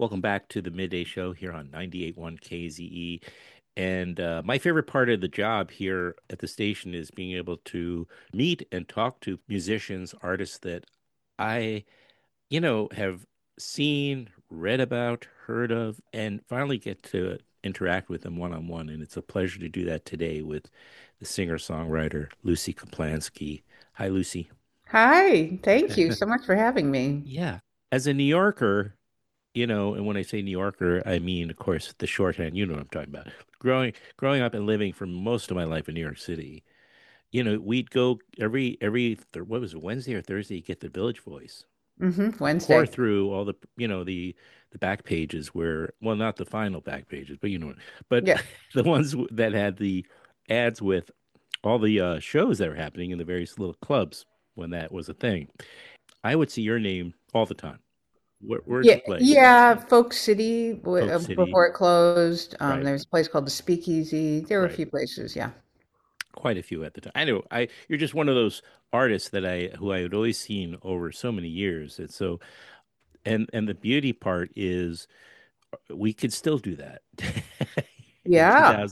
Welcome back to the Midday Show here on 98.1 KZE. And my favorite part of the job here at the station is being able to meet and talk to musicians, artists that I, have seen, read about, heard of, and finally get to interact with them one on one. And it's a pleasure to do that today with the singer-songwriter Lucy Kaplansky. Hi, Lucy. Hi, thank you so much for having me. Yeah. As a New Yorker, and when I say New Yorker, I mean, of course, the shorthand, you know what I'm talking about. Growing up and living for most of my life in New York City, we'd go what was it, Wednesday or Thursday, get the Village Voice, pour Wednesday. through all the back pages where, well, not the final back pages, but but Yeah. the ones that had the ads with all the shows that were happening in the various little clubs when that was a thing. I would see your name all the time. Where'd Yeah, you play? yeah, Folk City Polk City, before it closed. right, There was a place called the Speakeasy. There were a right. few places, yeah. Quite a few at the time. I know you're just one of those artists who I had always seen over so many years. And so and the beauty part is we could still do that in Yeah.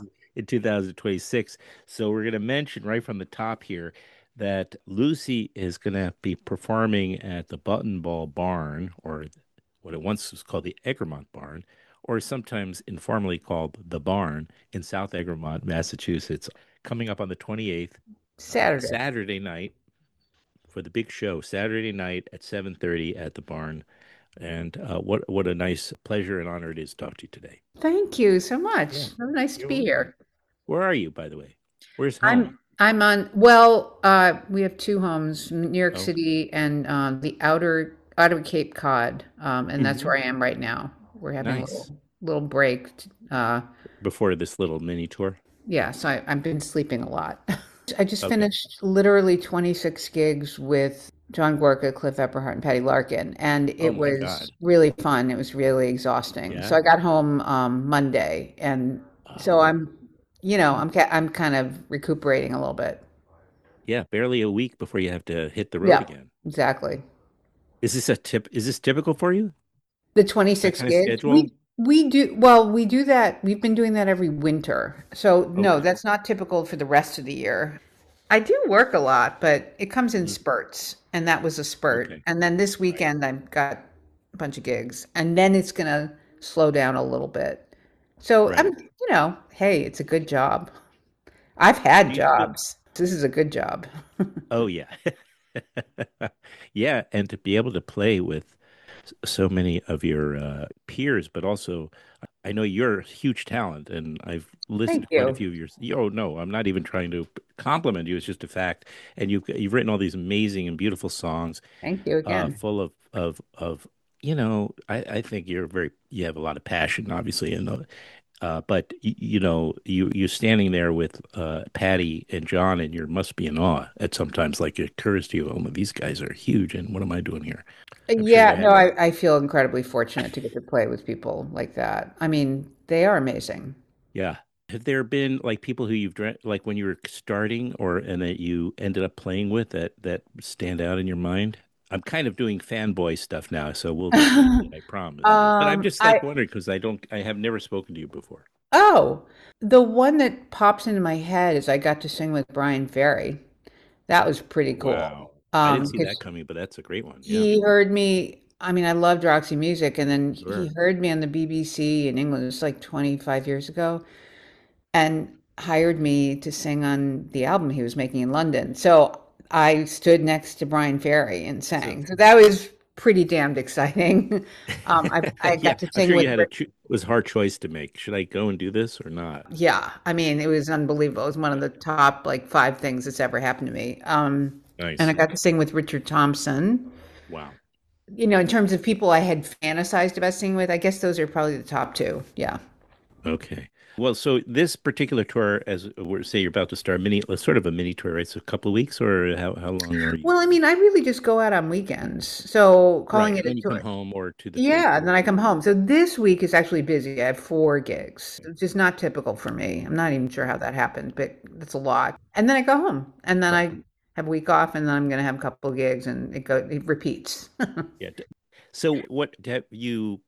2026. So we're going to mention right from the top here that Lucy is going to be performing at the Button Ball Barn, or what it once was called the Egremont Barn, or sometimes informally called the Barn in South Egremont, Massachusetts, coming up on the 28th, Saturday. Saturday night for the big show, Saturday night at 7:30 at the Barn. And what a nice pleasure and honor it is to talk to you today. Thank you so Yeah, much. So nice to you're be welcome. here. Where are you, by the way? Where's home? I'm on, well, we have two homes, New York Oh, City and the outer Cape Cod. And that's hmm, where I am right now. We're having a nice. little break. Uh, Before this little mini tour. Yeah, so I've been sleeping a lot. I just Okay. finished literally 26 gigs with John Gorka, Cliff Epperhart, and Patty Larkin, and Oh it my was God. really fun. It was really exhausting. So Yeah. I got home Monday, and so Oh, I'm kind of recuperating a little bit. yeah. Barely a week before you have to hit the road Yeah, again. exactly. Is this typical for you? The That 26 kind of gigs, schedule? we do that. We've been doing that every winter. So no, Okay. that's not typical for the rest of the year. I do work a lot, but it comes in Mhm. spurts, and that was a spurt. Okay. And then this Right. weekend I've got a bunch of gigs, and then it's gonna slow down a little bit. So Right. hey, it's a good job. I've had Do you feel, jobs. This is a good job. oh yeah. Yeah, and to be able to play with so many of your peers, but also I know you're a huge talent, and I've listened Thank to quite a you. few of yours. Oh no, I'm not even trying to compliment you. It's just a fact. And you've written all these amazing and beautiful songs, Thank you again. full of I think you have a lot of passion, obviously, and but you standing there with Patty and John, and you must be in awe at sometimes. Like it occurs to you, oh, these guys are huge, and what am I doing here? I'm sure you Yeah, no, had that. I feel incredibly fortunate to get to play with people like that. I mean, they are amazing. Yeah. Have there been like people who like when you were starting or and that you ended up playing with that stand out in your mind? I'm kind of doing fanboy stuff now, so we'll get to that, I promise. But I'm just I like wondering because I have never spoken to you before. Oh, the one that pops into my head is I got to sing with Brian Ferry. That was pretty cool. Wow. I didn't see that Because coming, but that's a great one. Yeah. he heard me. I mean, I loved Roxy Music, and then he Sure. heard me on the BBC in England. It was like 25 years ago, and hired me to sing on the album he was making in London. So I stood next to Brian Ferry and So sang. So that was pretty damned exciting. I yeah, got to I'm sing sure you with had it was a hard choice to make. Should I go and do this or not? Yeah, I mean, it was unbelievable. It was one of the top like five things that's ever happened to me. And I Nice. got to sing with Richard Thompson. Wow. In terms of people I had fantasized about singing with, I guess those are probably the top two. Yeah. Okay. Well, so this particular tour, as we're say you're about to start sort of a mini tour, right? So a couple of weeks, or how long are you? Well, I mean, I really just go out on weekends. So Right, calling it and a then you come tour. home or to the Yeah, and theater. then I come home. So this week is actually busy. I have four gigs, which is not typical for me. I'm not even sure how that happened, but that's a lot. And then I go home, and then Right. I have a week off, and then I'm going to have a couple gigs, and it repeats. Yeah. So what have you?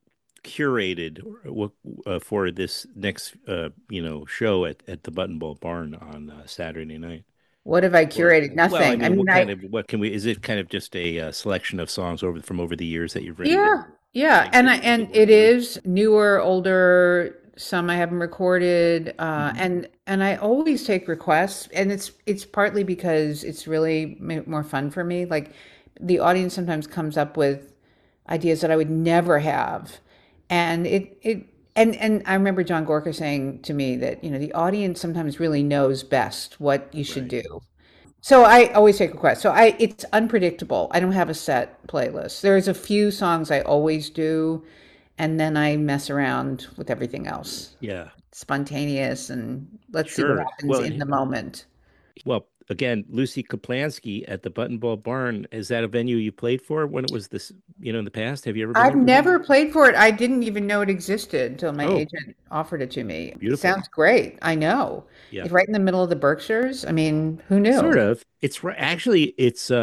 curated for this next show at the Button Ball Barn on Saturday night? What have I Or curated? well, I Nothing. I mean, mean, what can we? Is it kind of just a selection of songs over the years that you've written that yeah, yeah, think and that would be worth it doing? is newer, older. Some I haven't recorded, Hmm. and I always take requests, and it's partly because it's really more fun for me. Like the audience sometimes comes up with ideas that I would never have, and and I remember John Gorka saying to me that the audience sometimes really knows best what you should Right. do. So I always take requests. So it's unpredictable. I don't have a set playlist. There's a few songs I always do, and then I mess around with everything else. Yeah. Spontaneous, and let's see what Sure. happens in the moment. Well, again, Lucy Kaplansky at the Button Ball Barn, is that a venue you played for when it was this, in the past? Have you ever been I've there before? never played for it. I didn't even know it existed until my Oh, agent offered it to me. It beautiful. sounds great. I know. Yeah. It's right in the middle of the Berkshires. I mean, who Sort knew? of. Actually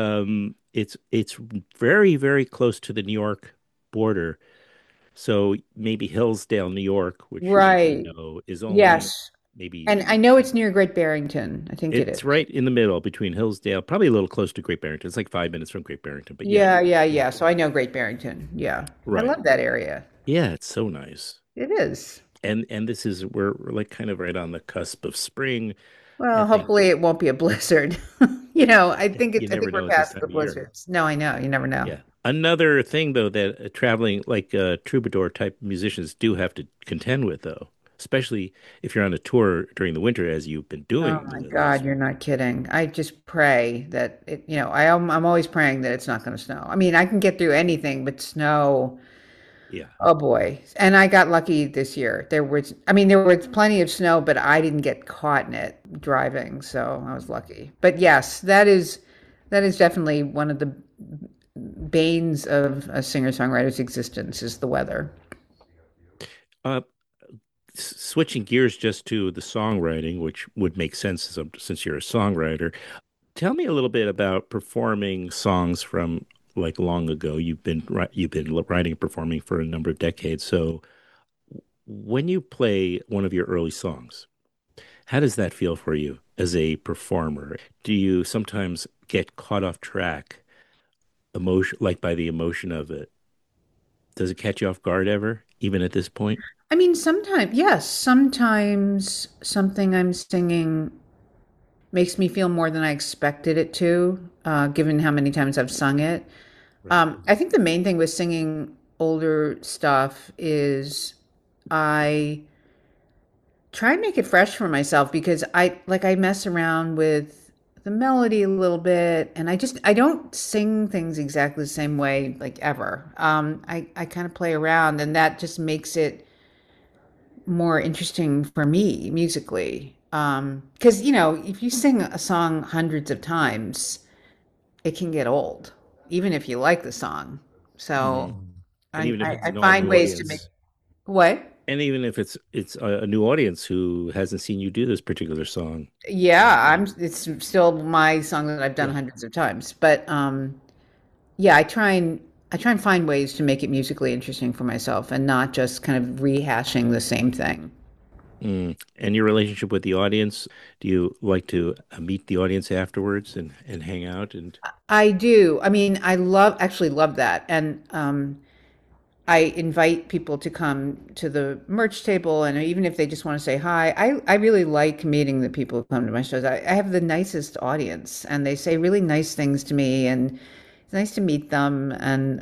it's very, very close to the New York border. So maybe Hillsdale, New York, which you may Right. know, is only Yes. And maybe I know it's near Great Barrington. I think it it's is. right in the middle between Hillsdale, probably a little close to Great Barrington. It's like 5 minutes from Great Barrington, but yeah, Yeah, yeah, yeah, yeah. So I know Great Barrington. Yeah. I right. love that area. Yeah, it's so nice. It is. And this is we're like kind of right on the cusp of spring. I Well, think hopefully it won't be a blizzard. you I never think we're know at this past time the of year. blizzards. No, I know. You never know. Yeah. Another thing though that traveling like troubadour type musicians do have to contend with though, especially if you're on a tour during the winter as you've been Oh doing my this. God, you're not kidding. I just pray that I'm always praying that it's not going to snow. I mean, I can get through anything, but snow, Yeah. oh boy. And I got lucky this year. There was plenty of snow, but I didn't get caught in it driving, so I was lucky. But yes, that is definitely one of the banes of a singer-songwriter's existence is the weather. Uh, Switching gears just to the songwriting, which would make sense since you're a songwriter. Tell me a little bit about performing songs from like long ago. You've been writing and performing for a number of decades. So when you play one of your early songs, how does that feel for you as a performer? Do you sometimes get caught off track, like by the emotion of it? Does it catch you off guard ever, even at this point? I mean, sometimes, yes, sometimes something I'm singing makes me feel more than I expected it to, given how many times I've sung it. Right. I think the main thing with singing older stuff is I try and make it fresh for myself because I mess around with the melody a little bit, and I don't sing things exactly the same way like ever. I kind of play around, and that just makes it more interesting for me musically. Because if you sing a song hundreds of times, it can get old, even if you like the song. So Hmm. And even if it's I a find new ways to make audience, what? and even if it's a new audience who hasn't seen you do this particular song, Yeah, you know, it's still my song that I've done yeah. hundreds of times. But yeah, I try and find ways to make it musically interesting for myself and not just kind of rehashing the same thing. Mm. And your relationship with the audience, do you like to meet the audience afterwards and hang out and I do. I mean, actually love that. And I invite people to come to the merch table, and even if they just want to say hi, I really like meeting the people who come to my shows. I have the nicest audience, and they say really nice things to me, and it's nice to meet them. And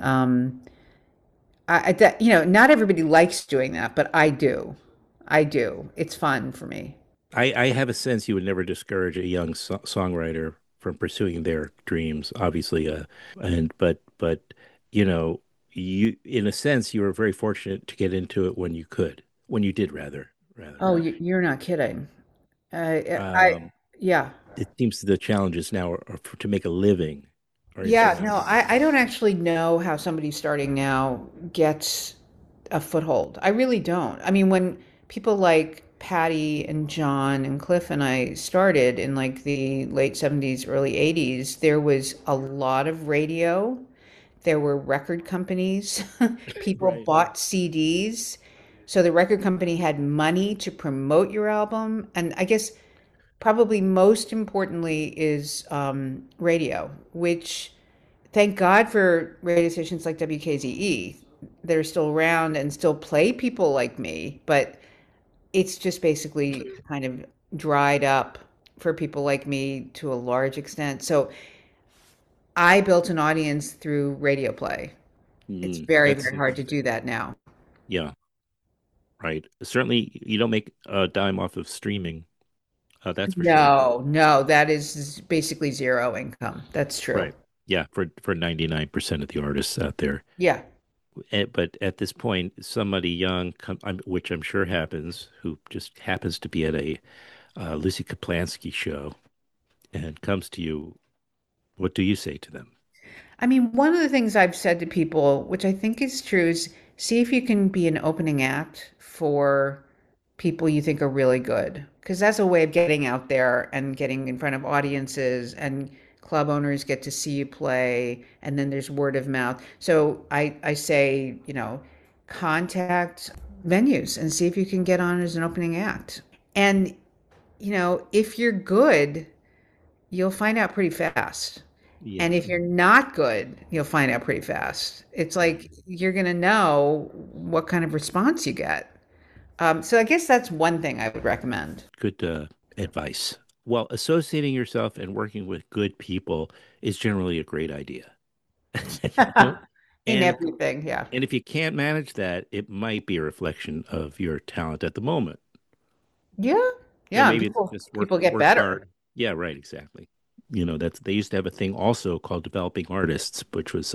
not everybody likes doing that, but I do. I do. It's fun for me. I have a sense you would never discourage a young songwriter from pursuing their dreams, obviously, and but you know, you in a sense you were very fortunate to get into it when you could, when you did rather. Oh, you're not kidding. I Um, yeah. it seems the challenges now to make a living are Yeah, no, insurmountable. I don't actually know how somebody starting now gets a foothold. I really don't. I mean, when people like Patty and John and Cliff and I started in like the late 70s, early 80s, there was a lot of radio there were record companies. People Right. bought CDs. So the record company had money to promote your album. And I guess probably most importantly is radio, which thank God for radio stations like WKZE that are still around and still play people like me. But it's just basically kind of dried up for people like me to a large extent. So I built an audience through radio play. It's very, That's very hard to interesting. do that now. Yeah, right. Certainly, you don't make a dime off of streaming. That's for sure. No, no, that is basically zero income. That's true. Right. Yeah, for 99% of the artists out there. Yeah. But at this point, somebody young, which I'm sure happens, who just happens to be at a Lucy Kaplansky show and comes to you, what do you say to them? I mean, one of the things I've said to people, which I think is true, is see if you can be an opening act for people you think are really good. Because that's a way of getting out there and getting in front of audiences, and club owners get to see you play, and then there's word of mouth. So I say, contact venues and see if you can get on as an opening act. And, if you're good, you'll find out pretty fast. And Yeah, if you're not good, you'll find out pretty fast. It's like you're going to know what kind of response you get. So I guess that's one thing I would recommend. good advice. Well, associating yourself and working with good people is generally a great idea. You know? In And everything, yeah. and if you can't manage that, it might be a reflection of your talent at the moment. Yeah. Or Yeah. And maybe it's people just people get work better. hard. Yeah, right, exactly. That's they used to have a thing also called developing artists, which was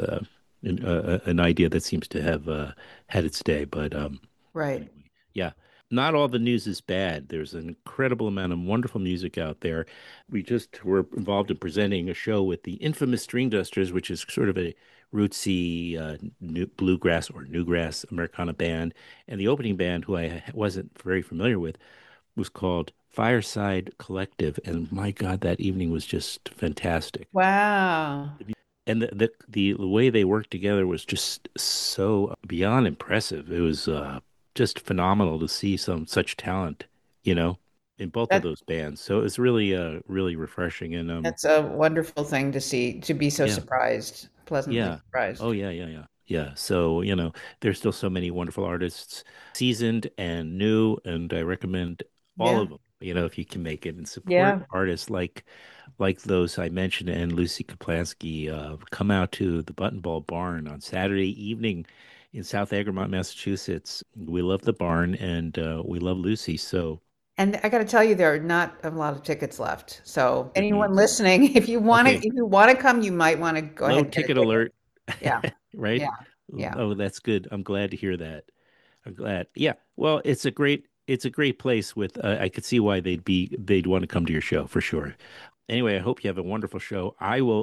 an idea that seems to have had its day. But Right. anyway, yeah, not all the news is bad. There's an incredible amount of wonderful music out there. We just were involved in presenting a show with the infamous String Dusters, which is sort of a rootsy bluegrass or newgrass Americana band, and the opening band, who I wasn't very familiar with, was called Fireside Collective, and my God, that evening was just fantastic. Wow. And the way they worked together was just so beyond impressive. It was just phenomenal to see some such talent, you know, in both of That those bands. So it was really really refreshing. And that's a wonderful thing to see, to be so yeah, surprised, pleasantly yeah. Oh surprised. yeah, yeah, yeah. Yeah. So, there's still so many wonderful artists, seasoned and new, and I recommend all Yeah. of them, if you can make it and support Yeah. artists like those I mentioned and Lucy Kaplansky. Come out to the Button Ball Barn on Saturday evening in South Egremont, Massachusetts. We love the barn and we love Lucy. So And I got to tell you, there are not a lot of tickets left. So good anyone news. listening, Okay. if you want to come, you might want to go Low ahead and get a ticket ticket. alert. Yeah. Right? Yeah. Yeah. Oh, that's good. I'm glad to hear that. I'm glad. Yeah. Well, it's a great place with I could see why they'd want to come to your show for sure. Anyway, I hope you have a wonderful show.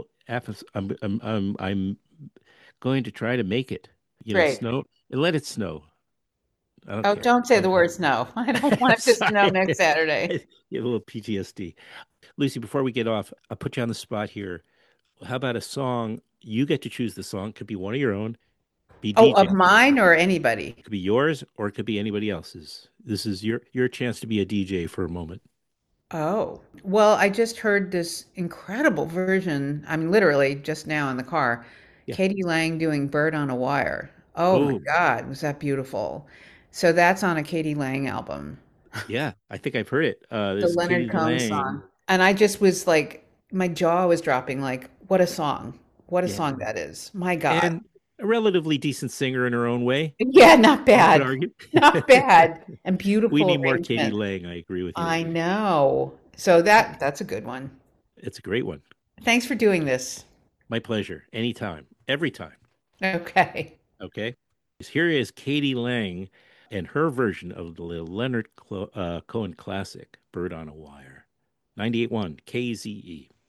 I'm going to try to make it. Great. Snow, let it snow. I don't Oh, care. don't say the Okay. words no. I don't want it to snow Sorry. next Saturday. You have a little PTSD. Lucy, before we get off, I'll put you on the spot here. How about a song? You get to choose the song. Could be one of your own. Be Oh, DJ. of mine or anybody? It could be yours or it could be anybody else's. This is your chance to be a DJ for a moment. Oh, well, I just heard this incredible version. I mean, literally just now in the car. Yeah. Katie Lang doing Bird on a Wire. Oh my Oh, God, was that beautiful? So that's on a Katie Lang album. yeah. I think I've heard it. The This is Leonard Katie Cohen Lang. song. And I just was like, my jaw was dropping, like, what a song. What a Yeah. song that is. My God. And a relatively decent singer in her own way, Yeah, not you could bad. argue. Not bad. And We beautiful need more Katie arrangement. Lang. I agree with you. I know. So that's a good one. It's a great one. Thanks for doing this. My pleasure. Anytime. Every time. Okay. Okay. Here is Katie Lang and her version of the Leonard Cohen classic, Bird on a Wire. 98.1 KZE.